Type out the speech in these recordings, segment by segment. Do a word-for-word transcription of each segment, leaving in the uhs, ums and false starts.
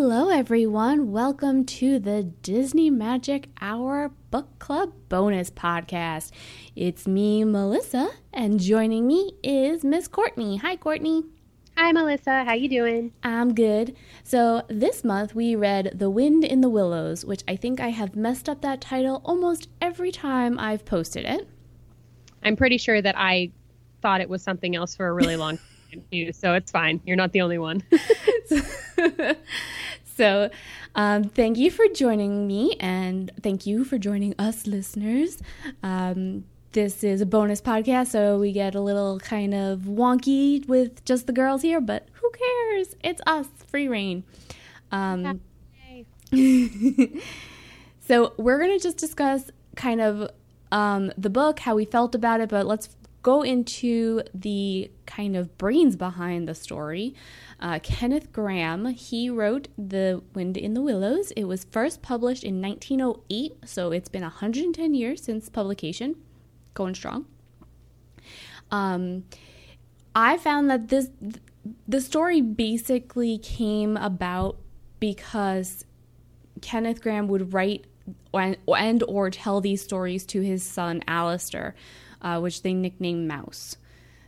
Hello, everyone. Welcome to the Disney Magic Hour Book Club bonus podcast. It's me, Melissa, and joining me is Miss Courtney. Hi, Courtney. Hi, Melissa. How you doing? I'm good. So this month we read The Wind in the Willows, which I think I have messed up that title almost every time I've posted it. I'm pretty sure that I thought it was something else for a really long time, too, so it's fine. You're not the only one. So um, thank you for joining me, and thank you for joining us, listeners. Um, this is a bonus podcast, so we get a little kind of wonky with just the girls here, but who cares? It's us, free reign. Um, so we're going to just discuss kind of um, the book, how we felt about it, but let's go into the kind of brains behind the story. Uh, Kenneth Grahame, he wrote The Wind in the Willows. It was first published in nineteen oh eight, so it's been one hundred ten years since publication. Going strong. Um, I found that this the story basically came about because Kenneth Grahame would write and, and or tell these stories to his son Alistair, uh, which they nicknamed Mouse.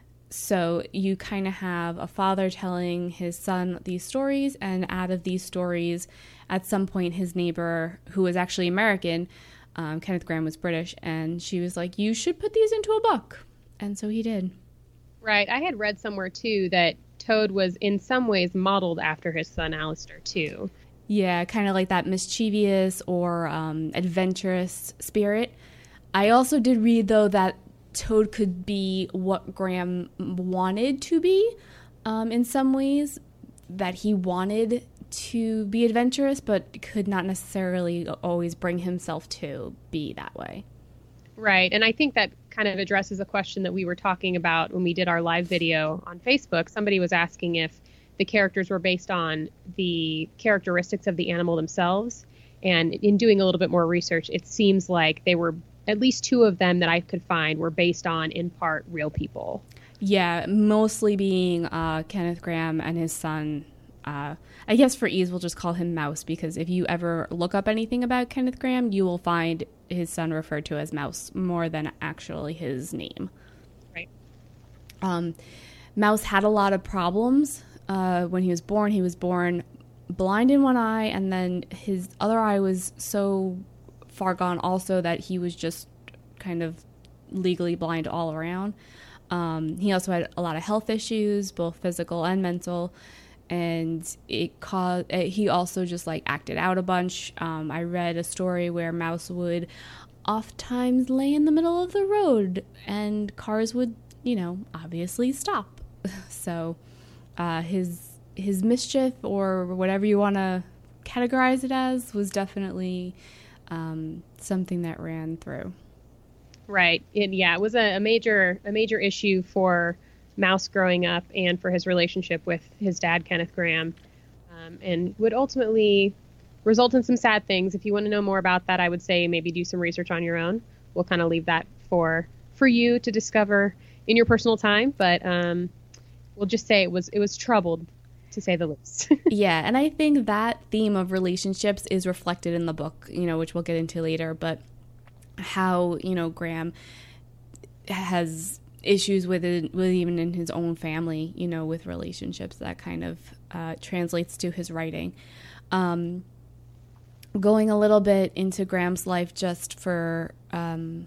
So you kind of have a father telling his son these stories, and out of these stories, at some point, his neighbor, who was actually American, um, Kenneth Grahame was British, and she was like, you should put these into a book. And so he did. Right. I had read somewhere, too, that Toad was in some ways modeled after his son Alistair, too. Yeah, kind of like that mischievous or um, adventurous spirit. I also did read, though, that Toad could be what Grahame wanted to be um, in some ways, that he wanted to be adventurous, but could not necessarily always bring himself to be that way. Right. And I think that kind of addresses a question that we were talking about when we did our live video on Facebook. Somebody was asking if the characters were based on the characteristics of the animal themselves. And in doing a little bit more research, it seems like they were at least two of them that I could find were based on, in part, real people. Yeah, mostly being uh, Kenneth Grahame and his son. Uh, I guess for ease, we'll just call him Mouse, because if you ever look up anything about Kenneth Grahame, you will find his son referred to as Mouse more than actually his name. Right. Um, Mouse had a lot of problems uh, when he was born. He was born blind in one eye, and then his other eye was so far gone also that he was just kind of legally blind all around. Um, he also had a lot of health issues, both physical and mental, and it caused, he also just like acted out a bunch. Um, I read a story where Mouse would oftentimes lay in the middle of the road and cars would, you know, obviously stop. So uh, his his mischief, or whatever you want to categorize it as, was definitely Um, something that ran through. Right. It, yeah, it was a, a major a major issue for Mouse growing up and for his relationship with his dad, Kenneth Grahame, um, and would ultimately result in some sad things. If you want to know more about that, I would say maybe do some research on your own. We'll kind of leave that for for you to discover in your personal time, but um, we'll just say it was it was troubled, to say the least. Yeah, and I think that theme of relationships is reflected in the book, you know, which we'll get into later, but how, you know, Grahame has issues with it, with even in his own family, you know, with relationships. That kind of uh, translates to his writing. Um, going a little bit into Grahame's life, just for um,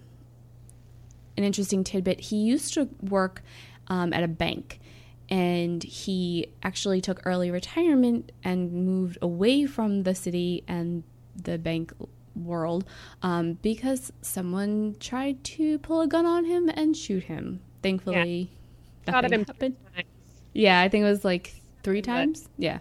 an interesting tidbit, he used to work um, at a bank. And he actually took early retirement and moved away from the city and the bank world um, because someone tried to pull a gun on him and shoot him. Thankfully, yeah. nothing him happened. Yeah, I think it was like three times. Yeah.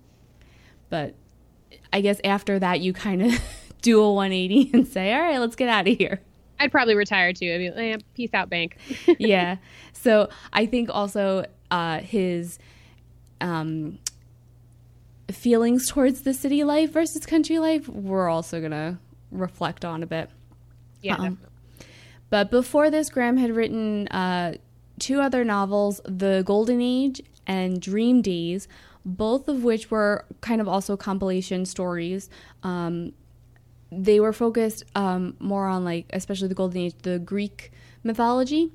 But I guess after that, you kind of do a one eighty and say, all right, let's get out of here. I'd probably retire too. I'd be like, eh, peace out, bank. Yeah. So I think also uh, his um, feelings towards the city life versus country life, we're also going to reflect on a bit. Yeah. Um, but before this, Grahame had written uh, two other novels, The Golden Age and Dream Days, both of which were kind of also compilation stories. Um, they were focused um, more on, like, especially the Golden Age, the Greek mythology.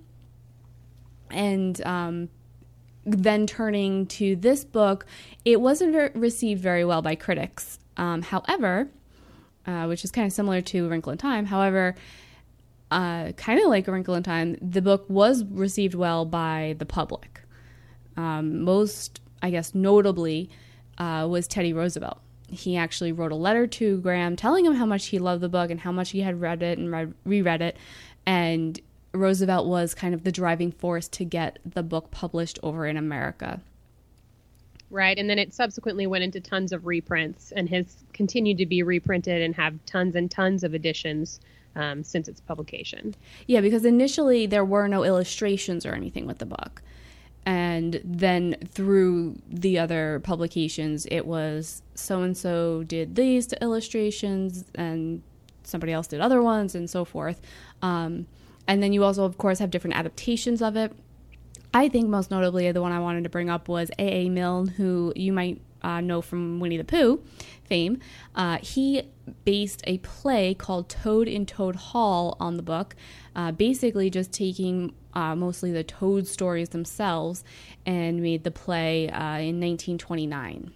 And um, then turning to this book, it wasn't ver- received very well by critics. Um, however, uh, which is kind of similar to A Wrinkle in Time. However, uh, kind of like A Wrinkle in Time, the book was received well by the public. Um, most, I guess, notably uh, was Teddy Roosevelt. He actually wrote a letter to Graham telling him how much he loved the book and how much he had read it and read, reread it. And Roosevelt was kind of the driving force to get the book published over in America. Right, and then it subsequently went into tons of reprints and has continued to be reprinted and have tons and tons of editions um, since its publication. Yeah, because initially there were no illustrations or anything with the book. And then through the other publications, it was so-and-so did these illustrations and somebody else did other ones and so forth. Um, and then you also, of course, have different adaptations of it. I think most notably the one I wanted to bring up was A A. Milne, who you might uh, know from Winnie the Pooh fame. Uh, he based a play called Toad in Toad Hall on the book, uh, basically just taking uh, mostly the Toad stories themselves and made the play uh, in nineteen twenty-nine.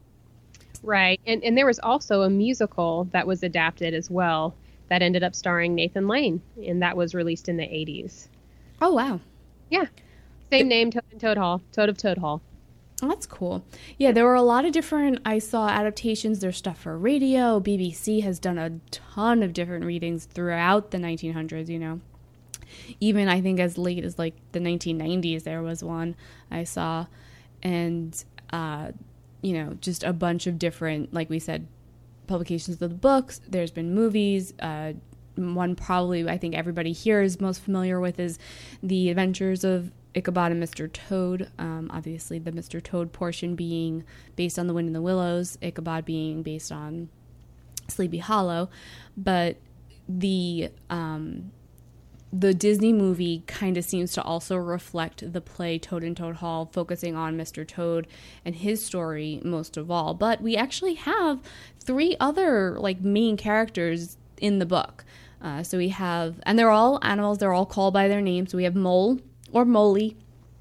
Right, and, and there was also a musical that was adapted as well that ended up starring Nathan Lane, and that was released in the eighties. Oh, wow. Yeah. Same name, Toad and Toad Hall, Toad of Toad Hall. Oh, that's cool. Yeah, there were a lot of different, I saw adaptations. There's stuff for radio. B B C has done a ton of different readings throughout the nineteen hundreds, you know. Even I think as late as like the nineteen nineties, there was one I saw. And, uh, you know, just a bunch of different, like we said, publications of the books. There's been movies. Uh, one probably I think everybody here is most familiar with is The Adventures of Ichabod and Mister Toad. Um, obviously, the Mister Toad portion being based on The Wind in the Willows, Ichabod being based on Sleepy Hollow. But the um, the Disney movie kind of seems to also reflect the play Toad in Toad Hall, focusing on Mister Toad and his story most of all. But we actually have three other like main characters in the book. Uh, so we have, and they're all animals. They're all called by their names. So we have Mole, or Moley,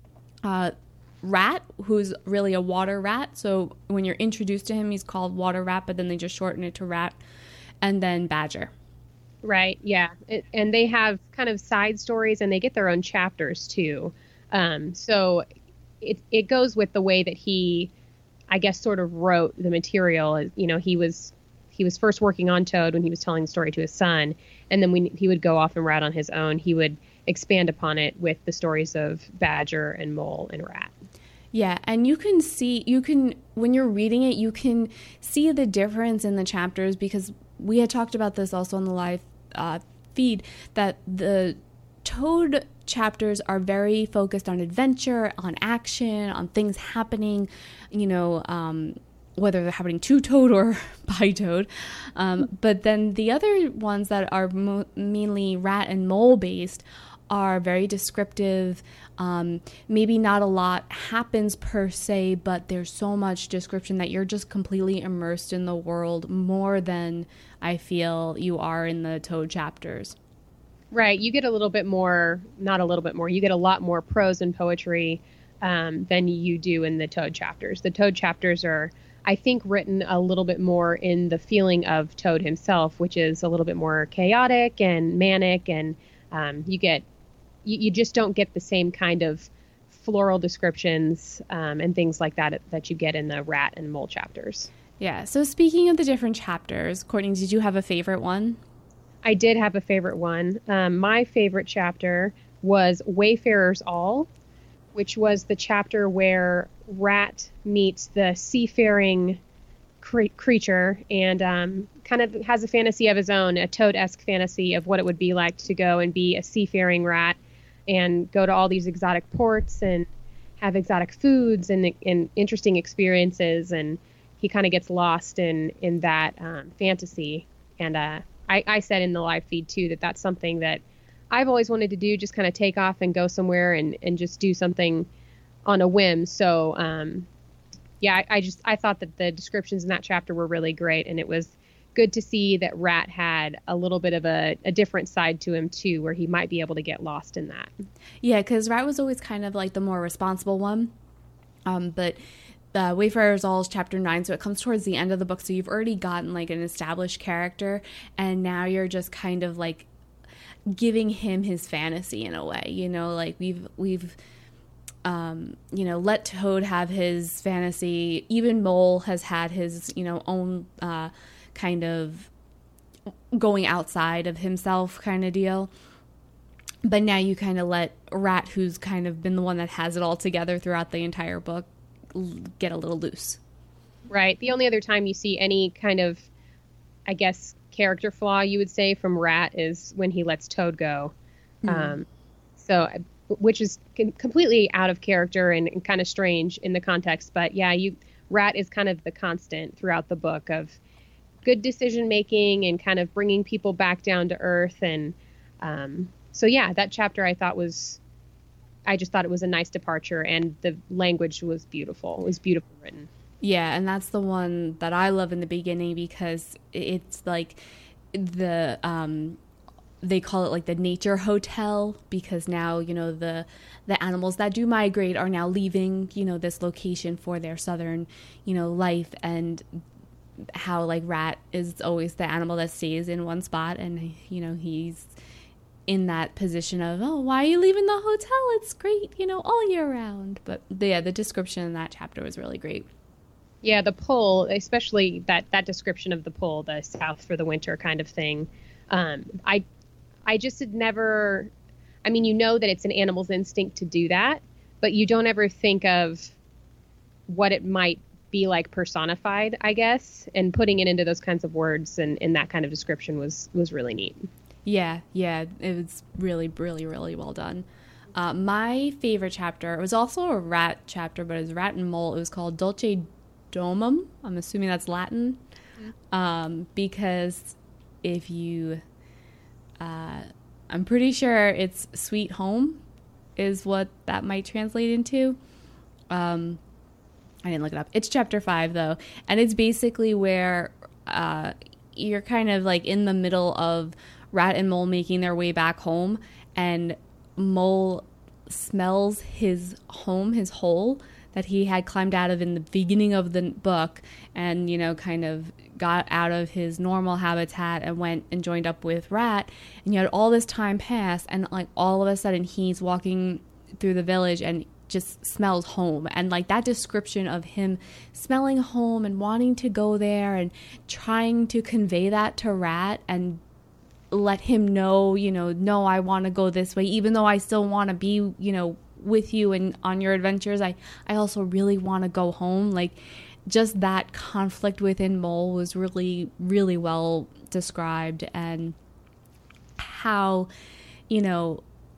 uh, Rat, who's really a water rat. So when you're introduced to him, he's called Water Rat, but then they just shorten it to Rat. And then Badger. Right, yeah. It, and they have kind of side stories, and they get their own chapters, too. Um, so it it goes with the way that he, I guess, sort of wrote the material. You know, he was he was first working on Toad when he was telling the story to his son, and then when he would go off and Rat on his own, he would expand upon it with the stories of Badger and Mole and Rat. Yeah, and you can see, you can, when you're reading it, you can see the difference in the chapters, because we had talked about this also on the live uh, feed, that the Toad chapters are very focused on adventure, on action, on things happening, you know, um, whether they're happening to Toad or by Toad. Um, but then the other ones that are mo- mainly Rat and Mole based are very descriptive. Um, maybe not a lot happens per se, but there's so much description that you're just completely immersed in the world more than I feel you are in the Toad chapters. Right. You get a little bit more, not a little bit more, you get a lot more prose and poetry um, than you do in the Toad chapters. The Toad chapters are, I think, written a little bit more in the feeling of Toad himself, which is a little bit more chaotic and manic, and um, you get You, you just don't get the same kind of floral descriptions um, and things like that that you get in the Rat and Mole chapters. Yeah. So speaking of the different chapters, Courtney, did you have a favorite one? I did have a favorite one. Um, my favorite chapter was Wayfarers All, which was the chapter where Rat meets the seafaring cre- creature and um, kind of has a fantasy of his own, a Toad-esque fantasy of what it would be like to go and be a seafaring rat and go to all these exotic ports and have exotic foods and, and interesting experiences. And he kind of gets lost in, in that um, fantasy. And uh, I, I said in the live feed, too, that that's something that I've always wanted to do, just kind of take off and go somewhere and, and just do something on a whim. So um, yeah, I, I just I thought that the descriptions in that chapter were really great, and it was good to see that Rat had a little bit of a, a different side to him too, where he might be able to get lost in that. Yeah, because Rat was always kind of like the more responsible one, um, but uh, Wayfarer's All is chapter nine, so it comes towards the end of the book, so you've already gotten like an established character, and now you're just kind of like giving him his fantasy in a way, you know, like we've we've um, you know, let Toad have his fantasy. Even Mole has had his, you know, own uh, kind of going outside of himself kind of deal. But now you kind of let Rat, who's kind of been the one that has it all together throughout the entire book, get a little loose. Right. The only other time you see any kind of, I guess, character flaw, you would say, from Rat is when he lets Toad go. Mm-hmm. Um, so, which is completely out of character and, and kind of strange in the context. But yeah, you Rat is kind of the constant throughout the book of good decision making and kind of bringing people back down to earth. And um, so, yeah, that chapter I thought was, I just thought it was a nice departure, and the language was beautiful. It was beautifully written. Yeah, and that's the one that I love in the beginning, because it's like the um they call it like the nature hotel, because now, you know, the the animals that do migrate are now leaving, you know, this location for their southern, you know, life, and how like Rat is always the animal that stays in one spot, and you know, he's in that position of, oh, why are you leaving the hotel? It's great, you know, all year round. But the, yeah, the description in that chapter was really great. Yeah, the pull, especially that, that description of the pull, the south for the winter kind of thing. Um, I I just had never, I mean, you know that it's an animal's instinct to do that, but you don't ever think of what it might be like personified, I guess, and putting it into those kinds of words and in that kind of description was, was really neat. Yeah, yeah, it was really, really, really well done. Uh, my favorite chapter, it was also a Rat chapter, but it was Rat and Mole. It was called Dulce Domum. I'm assuming that's Latin. Mm-hmm. Um, because if you, uh, I'm pretty sure it's Sweet Home is what that might translate into. Um, I didn't look it up. It's chapter five, though. And it's basically where uh, you're kind of like in the middle of Rat and Mole making their way back home, and Mole smells his home, his hole that he had climbed out of in the beginning of the book, and, you know, kind of got out of his normal habitat and went and joined up with Rat. And you had all this time pass, and like all of a sudden he's walking through the village and just smells home. And like that description of him smelling home and wanting to go there and trying to convey that to Rat and let him know, you know, no, I want to go this way, even though I still want to be, you know, with you and on your adventures. I, I also really want to go home. Like, just that conflict within Mole was really, really well described, and how, you know,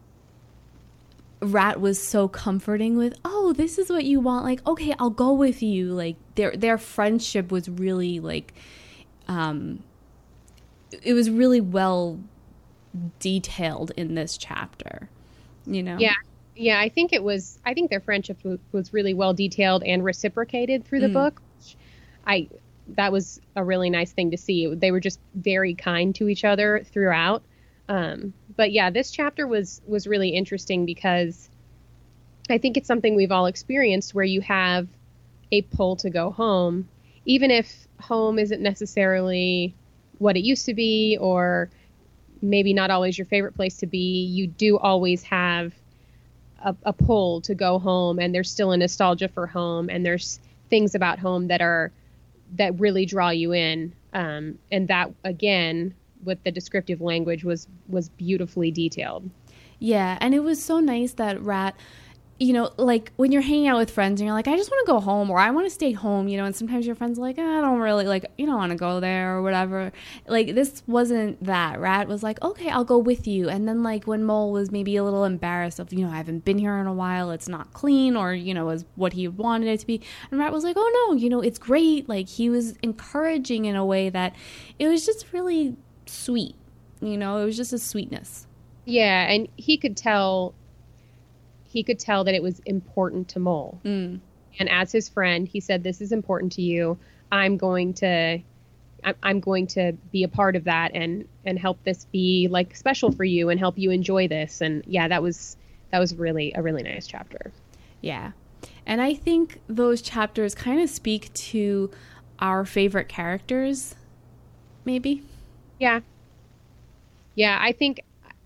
Rat was so comforting with, oh, this is what you want. Like, okay, I'll go with you. Like, their, their friendship was really like, um, it was really well detailed in this chapter, you know? Yeah. Yeah. I think it was, I think their friendship w- was really well detailed and reciprocated through the mm. book. I, that was a really nice thing to see. They were just very kind to each other throughout. Um, but yeah, this chapter was, was really interesting because I think it's something we've all experienced where you have a pull to go home, even if home isn't necessarily what it used to be, or maybe not always your favorite place to be. You do always have a, a pull to go home, and there's still a nostalgia for home, and there's things about home that are that really draw you in. Um, and that, again, with the descriptive language, was was beautifully detailed. Yeah, and it was so nice that Rat, you know, like when you're hanging out with friends and you're like, I just want to go home, or I want to stay home, you know, and sometimes your friends are like, oh, I don't really, like, you don't want to go there or whatever. Like, this wasn't that. Rat was like, okay, I'll go with you. And then, like, when Mole was maybe a little embarrassed of, you know, I haven't been here in a while, it's not clean, or, you know, as what he wanted it to be. And Rat was like, oh, no, you know, it's great. Like, he was encouraging in a way that it was just really sweet. You know, it was just a sweetness. Yeah, and he could tell... he could tell that it was important to Mole. Mm. and as his friend, he said, "This is important to you. I'm going to, I'm going to be a part of that and and help this be like special for you and help you enjoy this." And yeah, that was that was really a really nice chapter. Yeah, and I think those chapters kind of speak to our favorite characters, maybe. Yeah, yeah. I think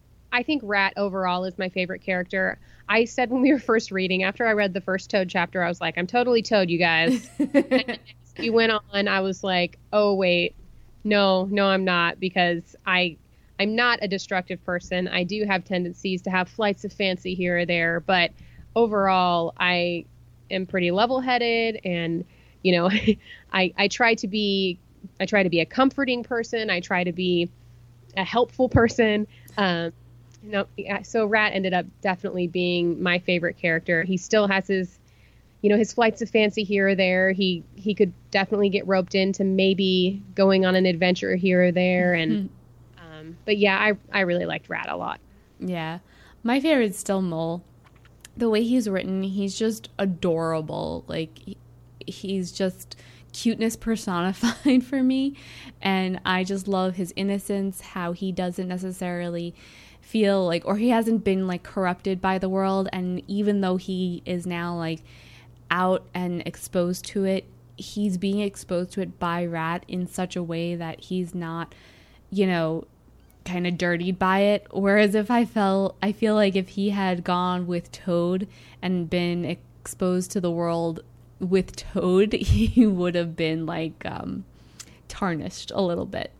I think Rat overall is my favorite character. I said when we were first reading, after I read the first Toad chapter, I was like, I'm totally Toad, you guys. And as we went on, I was like, oh, wait, no, no, I'm not, because I, I'm not a destructive person. I do have tendencies to have flights of fancy here or there, but overall, I am pretty level-headed, and, you know, I, I try to be, I try to be a comforting person. I try to be a helpful person. Um, No, so Rat ended up definitely being my favorite character. He still has his, you know, his flights of fancy here or there. He he could definitely get roped into maybe going on an adventure here or there. And mm-hmm. um, but yeah, I I really liked Rat a lot. Yeah, my favorite is still Mole. The way he's written, he's just adorable. Like he, he's just cuteness personified for me, and I just love his innocence. How he doesn't necessarily feel like, or he hasn't been like corrupted by the world, and even though he is now like out and exposed to it, he's being exposed to it by Rat in such a way that he's not, you know, kind of dirtied by it. Whereas if I felt, I feel like if he had gone with Toad and been exposed to the world with Toad, he would have been like um, tarnished a little bit.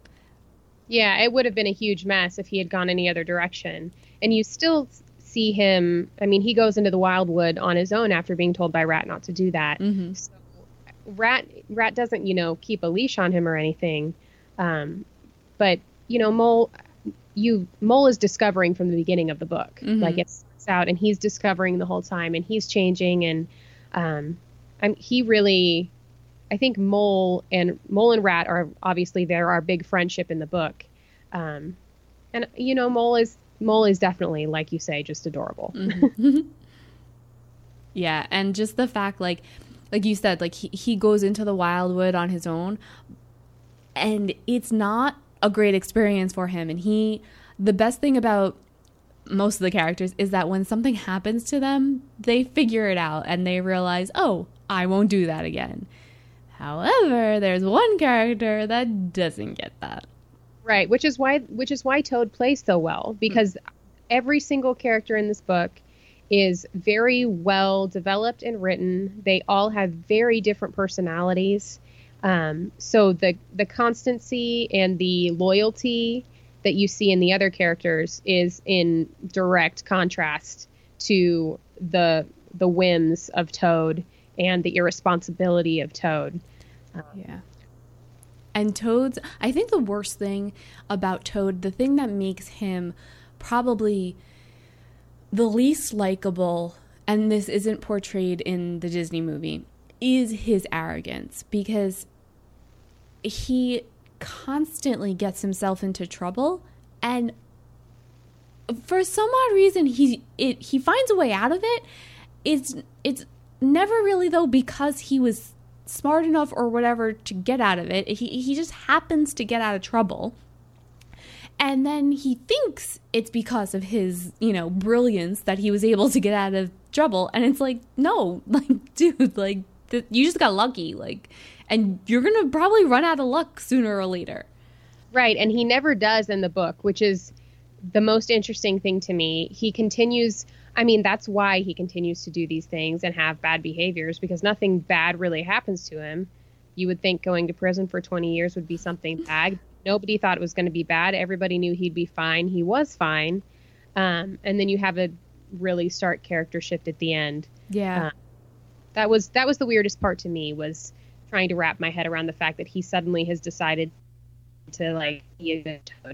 Yeah, it would have been a huge mess if he had gone any other direction. And you still see him, I mean, he goes into the Wildwood on his own after being told by Rat not to do that. Mm-hmm. So Rat Rat doesn't, you know, keep a leash on him or anything. Um, but, you know, Mole, you Mole is discovering from the beginning of the book. Mm-hmm. Like, it starts out, and he's discovering the whole time, and he's changing, and um, I'm, he really... I think Mole and Mole and Rat are obviously there our big friendship in the book, um, and you know Mole is Mole is definitely, like you say, just adorable. Mm-hmm. Yeah, and just the fact, like like you said, like he he goes into the Wildwood on his own, and it's not a great experience for him. And he, the best thing about most of the characters is that when something happens to them, they figure it out and they realize, oh, I won't do that again. However, there's one character that doesn't get that. Right, which is why which is why Toad plays so well, because mm-hmm. every single character in this book is very well developed and written. They all have very different personalities. Um, so the the constancy and the loyalty that you see in the other characters is in direct contrast to the the whims of Toad and the irresponsibility of Toad. Um, yeah. And Toad's, I think the worst thing about Toad, the thing that makes him probably the least likable, and this isn't portrayed in the Disney movie, is his arrogance, because he constantly gets himself into trouble, and for some odd reason he it he finds a way out of it. It's it's never really, though, because he was smart enough or whatever to get out of it. He he just happens to get out of trouble. And then he thinks it's because of his, you know, brilliance that he was able to get out of trouble. And it's like, no, like, dude, like, th- you just got lucky. Like, and you're going to probably run out of luck sooner or later. Right. And he never does in the book, which is the most interesting thing to me. He continues... I mean, that's why he continues to do these things and have bad behaviors, because nothing bad really happens to him. You would think going to prison for twenty years would be something bad. Nobody thought it was going to be bad. Everybody knew he'd be fine. He was fine. Um, and then you have a really stark character shift at the end. Yeah. Uh, that was that was the weirdest part to me, was trying to wrap my head around the fact that he suddenly has decided to, like, be a good Toad.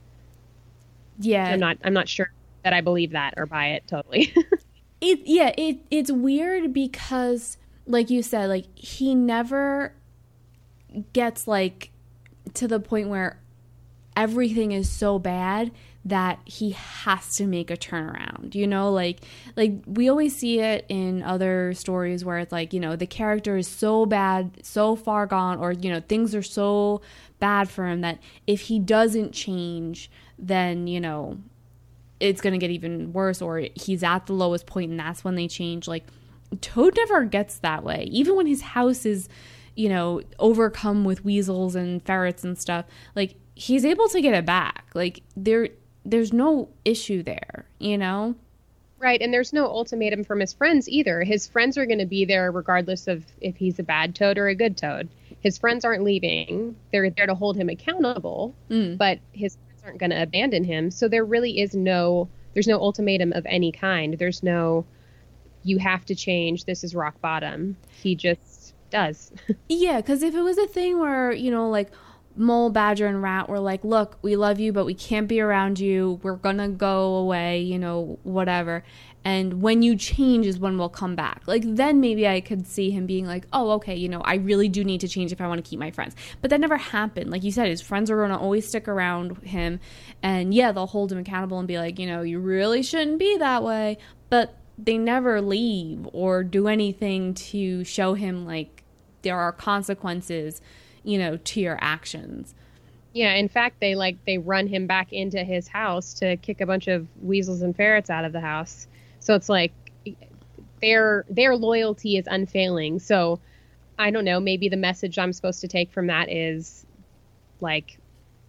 Yeah. I'm not I'm not sure that I believe that or buy it totally. it yeah, it it's weird because, like you said, like, he never gets, like, to the point where everything is so bad that he has to make a turnaround, you know, like, like we always see it in other stories where it's like, you know, the character is so bad, so far gone, or, you know, things are so bad for him that if he doesn't change, then, you know, it's going to get even worse, or he's at the lowest point and that's when they change. Like, Toad never gets that way. Even when his house is, you know, overcome with weasels and ferrets and stuff, like, he's able to get it back. Like, there, there's no issue there, you know? Right, and there's no ultimatum from his friends either. His friends are going to be there regardless of if he's a bad Toad or a good Toad. His friends aren't leaving. They're there to hold him accountable, mm. but his friends aren't going to abandon him. So there really is no, there's no ultimatum of any kind. There's no, you have to change, this is rock bottom. He just does. Yeah, because if it was a thing where, you know, like, Mole, Badger, and Rat were like, look, we love you, but we can't be around you. We're going to go away, you know, whatever. And when you change is when we'll come back. Like, then maybe I could see him being like, oh, okay, you know, I really do need to change if I want to keep my friends. But that never happened. Like you said, his friends are going to always stick around him. And yeah, they'll hold him accountable and be like, you know, you really shouldn't be that way. But they never leave or do anything to show him, like, there are consequences, you know, to your actions. Yeah, in fact, they like they run him back into his house to kick a bunch of weasels and ferrets out of the house. So it's like their their loyalty is unfailing. So I don't know, maybe the message I'm supposed to take from that is like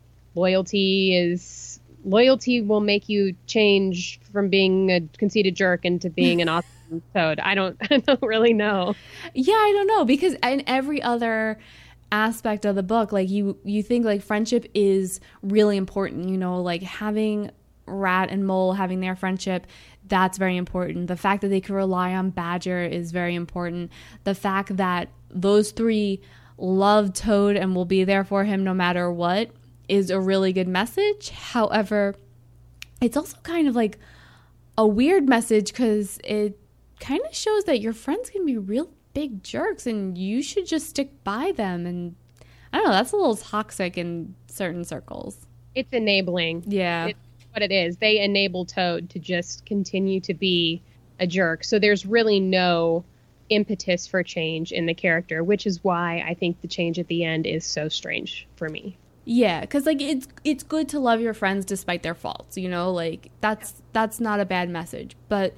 loyalty is loyalty will make you change from being a conceited jerk into being an awesome Toad. I don't I don't really know. Yeah, I don't know, because in every other aspect of the book, like you you think like friendship is really important, you know, like having Rat and Mole having their friendship, that's very important. The fact that they can rely on Badger is very important. The fact that those three love Toad and will be there for him no matter what is a really good message. However, it's also kind of like a weird message because it kind of shows that your friends can be real big jerks and you should just stick by them. And I don't know, that's a little toxic in certain circles. It's enabling. Yeah. It's what it is. They enable Toad to just continue to be a jerk. So there's really no impetus for change in the character, which is why I think the change at the end is so strange for me. Yeah, because like it's it's good to love your friends despite their faults, you know, like that's that's not a bad message, but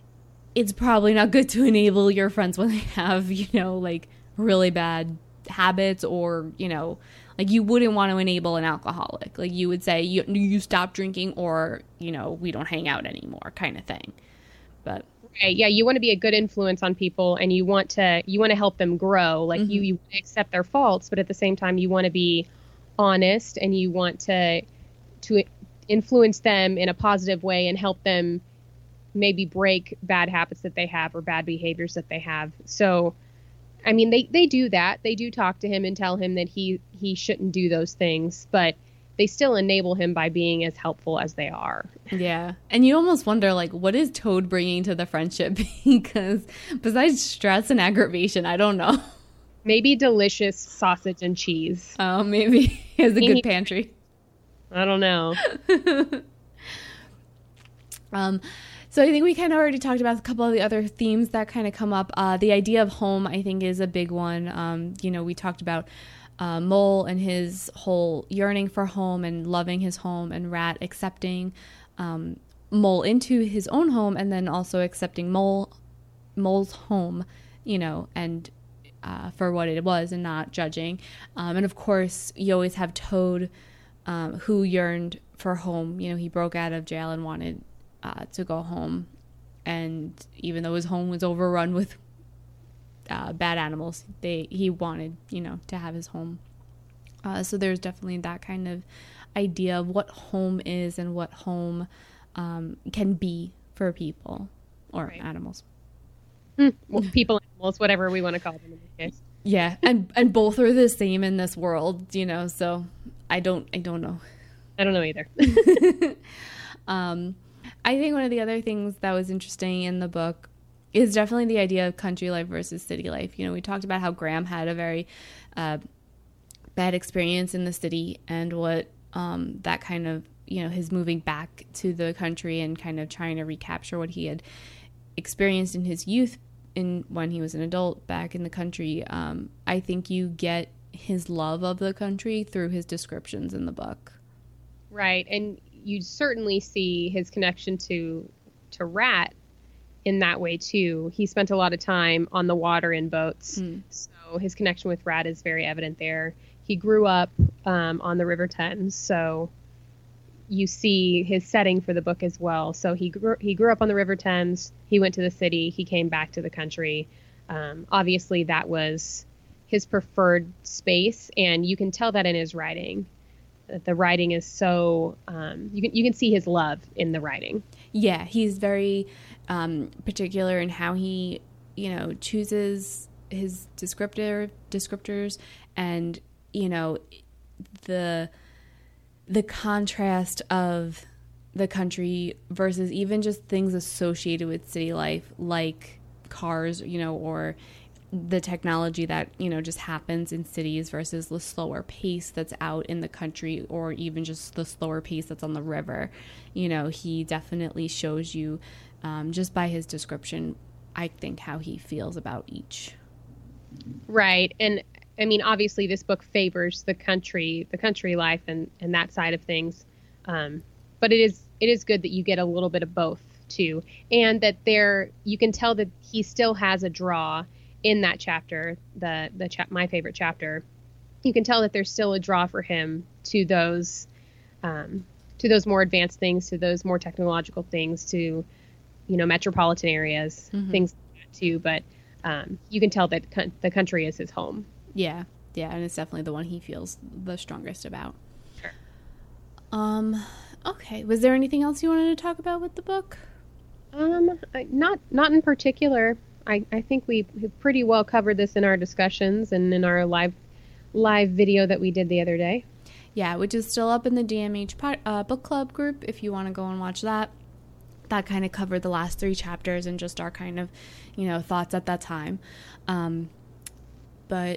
it's probably not good to enable your friends when they have, you know, like really bad habits, or, you know, like you wouldn't want to enable an alcoholic. Like you would say, you, you stop drinking, or, you know, we don't hang out anymore kind of thing. But right, yeah, you want to be a good influence on people, and you want to you want to help them grow. Like mm-hmm. you, you accept their faults, but at the same time you want to be honest, and you want to to influence them in a positive way and help them maybe break bad habits that they have or bad behaviors that they have. So, I mean, they, they do that. They do talk to him and tell him that he, he shouldn't do those things, but they still enable him by being as helpful as they are. Yeah. And you almost wonder, like, what is Toad bringing to the friendship? Because besides stress and aggravation, I don't know. Maybe delicious sausage and cheese. Oh, maybe he has a good pantry. I don't know. um, So I think we kind of already talked about a couple of the other themes that kind of come up. Uh, the idea of home, I think, is a big one. Um, you know, we talked about uh, Mole and his whole yearning for home and loving his home, and Rat accepting um, Mole into his own home, and then also accepting Mole Mole's home, you know, and uh, for what it was and not judging. Um, and of course, you always have Toad, um, who yearned for home. You know, he broke out of jail and wanted Uh, to go home, and even though his home was overrun with uh, bad animals, they he wanted, you know, to have his home. Uh, so there's definitely that kind of idea of what home is and what home um, can be for people or right. animals. Mm, well, people, animals, whatever we want to call them in this case. Yeah, and and both are the same in this world, you know. So I don't I don't know. I don't know either. um. I think one of the other things that was interesting in the book is definitely the idea of country life versus city life. You know, we talked about how Graham had a very uh, bad experience in the city and what um, that kind of, you know, his moving back to the country and kind of trying to recapture what he had experienced in his youth in when he was an adult back in the country. Um, I think you get his love of the country through his descriptions in the book. Right. And you certainly see his connection to to Rat in that way too. He spent a lot of time on the water in boats. Mm. So his connection with Rat is very evident there. He grew up um, on the River Thames, so you see his setting for the book as well. So he grew, he grew up on the River Thames. He went to the city. He came back to the country. Um, obviously, that was his preferred space, and you can tell that in his writing. That the writing is so um, you can you can see his love in the writing. Yeah, he's very um, particular in how he you know chooses his descriptor descriptors, and you know the the contrast of the country versus even just things associated with city life, like cars, you know, or the technology that, you know, just happens in cities versus the slower pace that's out in the country, or even just the slower pace that's on the river. You know, he definitely shows you, um, just by his description, I think, how he feels about each. Right. And I mean, obviously this book favors the country, the country life and, and that side of things. Um, but it is, it is good that you get a little bit of both too. And that there, you can tell that he still has a draw in that chapter, the, the chap, my favorite chapter. You can tell that there's still a draw for him to those, um, to those more advanced things, to those more technological things, to, you know, metropolitan areas, mm-hmm. things like that too. But, um, you can tell that con- the country is his home. Yeah, yeah, and it's definitely the one he feels the strongest about. Sure. Um, okay. Was there anything else you wanted to talk about with the book? Um, not not in particular. I, I think we pretty well covered this in our discussions and in our live live video that we did the other day. Yeah, which is still up in the D M H uh, book club group if you want to go and watch that. That kind of covered the last three chapters and just our kind of, you know, thoughts at that time. Um, but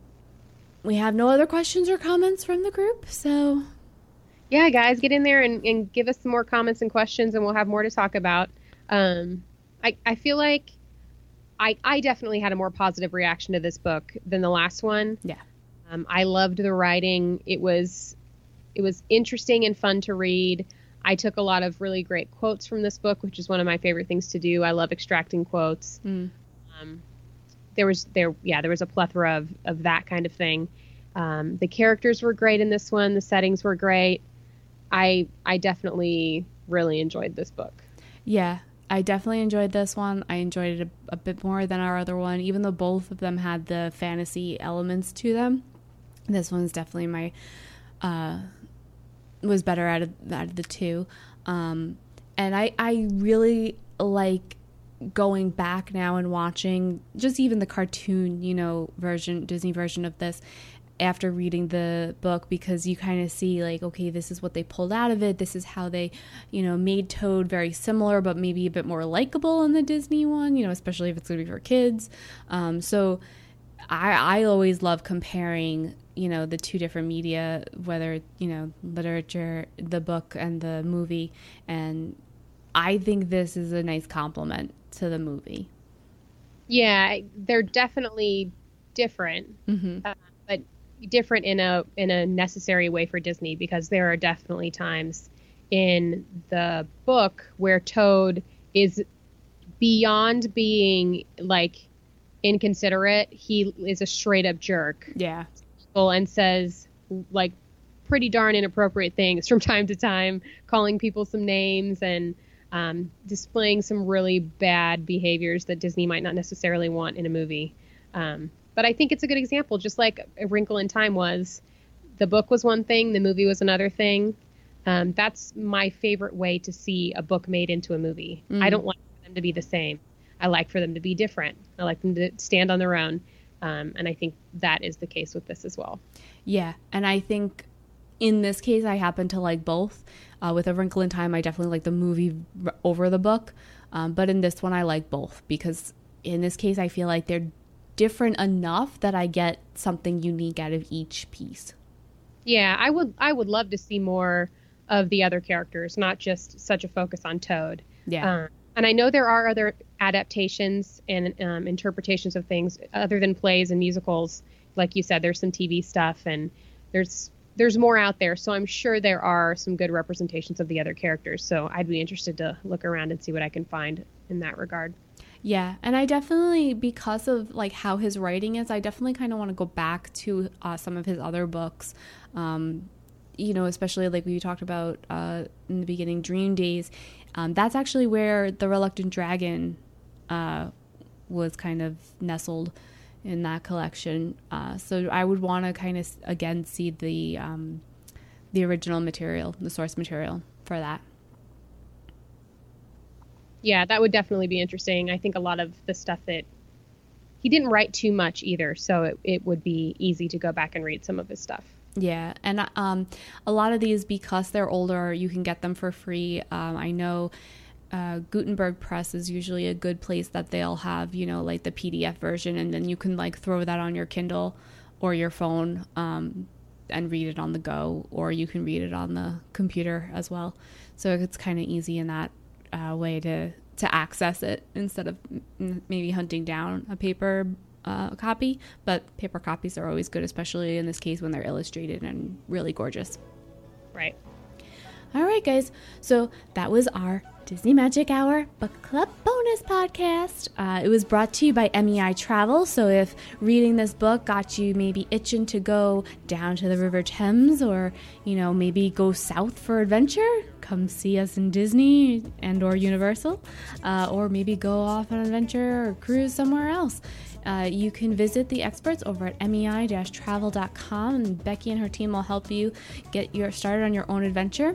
we have no other questions or comments from the group, so... Yeah, guys, get in there and, and give us some more comments and questions, and we'll have more to talk about. Um, I, I feel like I, I definitely had a more positive reaction to this book than the last one. Yeah. Um, I loved the writing. It was it was interesting and fun to read. I took a lot of really great quotes from this book, which is one of my favorite things to do. I love extracting quotes. Mm. Um, there was there yeah there was a plethora of, of that kind of thing. Um, the characters were great in this one. The settings were great. I I definitely really enjoyed this book. Yeah, I definitely enjoyed this one. I enjoyed it a, a bit more than our other one, even though both of them had the fantasy elements to them. This one's definitely my uh, was better out of out of the two, um, and I I really like going back now and watching just even the cartoon, you know, version, Disney version of this after reading the book, because you kind of see like, okay, this is what they pulled out of it. This is how they, you know, made Toad very similar, but maybe a bit more likable in the Disney one, you know, especially if it's going to be for kids. Um, so I, I always love comparing, you know, the two different media, whether, you know, literature, the book and the movie. And I think this is a nice compliment to the movie. Yeah, they're definitely different, mm-hmm. uh, but different in a in a necessary way for Disney, because there are definitely times in the book where Toad is beyond being like inconsiderate. He is a straight up jerk. Yeah. And says like pretty darn inappropriate things from time to time, calling people some names and Um, displaying some really bad behaviors that Disney might not necessarily want in a movie. Um, but I think it's a good example, just like A Wrinkle in Time was. The book was one thing, the movie was another thing. Um, that's my favorite way to see a book made into a movie. Mm. I don't like them to be the same. I like for them to be different. I like them to stand on their own. Um, and I think that is the case with this as well. Yeah, and I think in this case, I happen to like both. Uh, with A Wrinkle in Time, I definitely like the movie r- over the book. Um, but in this one, I like both, because in this case, I feel like they're different enough that I get something unique out of each piece. Yeah, I would I would love to see more of the other characters, not just such a focus on Toad. Yeah. Um, and I know there are other adaptations and um, interpretations of things other than plays and musicals. Like you said, there's some T V stuff, and there's there's more out there. So I'm sure there are some good representations of the other characters. So I'd be interested to look around and see what I can find in that regard. Yeah, and I definitely, because of like how his writing is, I definitely kind of want to go back to uh, some of his other books. Um, you know, especially like we talked about uh, in the beginning, Dream Days. Um, that's actually where The Reluctant Dragon uh, was kind of nestled in that collection. Uh, so I would want to kind of again see the um, the original material, the source material for that. Yeah, that would definitely be interesting. I think a lot of the stuff that he didn't write too much either, so it, it would be easy to go back and read some of his stuff. Yeah, and um, a lot of these, because they're older, you can get them for free. Um, I know uh, Gutenberg Press is usually a good place that they'll have, you know, like the P D F version, and then you can like throw that on your Kindle or your phone um, and read it on the go, or you can read it on the computer as well. So it's kind of easy in that uh, way to, to access it instead of m- maybe hunting down a paper uh, copy. But paper copies are always good, especially in this case when they're illustrated and really gorgeous. Right. All right, guys. So that was our Disney Magic Hour Book Club bonus podcast. Uh, it was brought to you by M E I Travel. So if reading this book got you maybe itching to go down to the River Thames, or, you know, maybe go south for adventure, come see us in Disney and or Universal, uh, or maybe go off on an adventure or cruise somewhere else. Uh, you can visit the experts over at M E I travel dot com, and Becky and her team will help you get your started on your own adventure.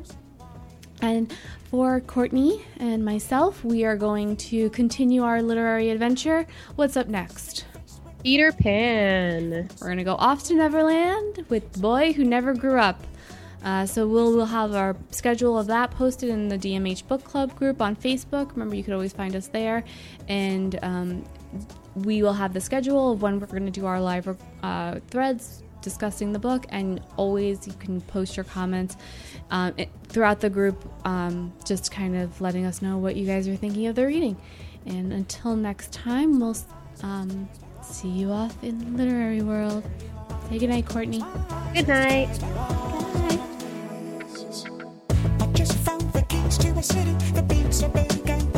And for Courtney and myself, we are going to continue our literary adventure. What's up next? Peter Pan. We're going to go off to Neverland with the boy who never grew up. Uh, so we'll, we'll have our schedule of that posted in the D M H Book Club group on Facebook. Remember, you could always find us there. And um, we will have the schedule of when we're going to do our live uh, threads discussing the book, and always you can post your comments um, it, throughout the group, um, just kind of letting us know what you guys are thinking of the reading. And until next time, we'll um, see you off in the literary world. Say good night, Courtney. Good night. Bye. I just found the keys to a city that beats a big and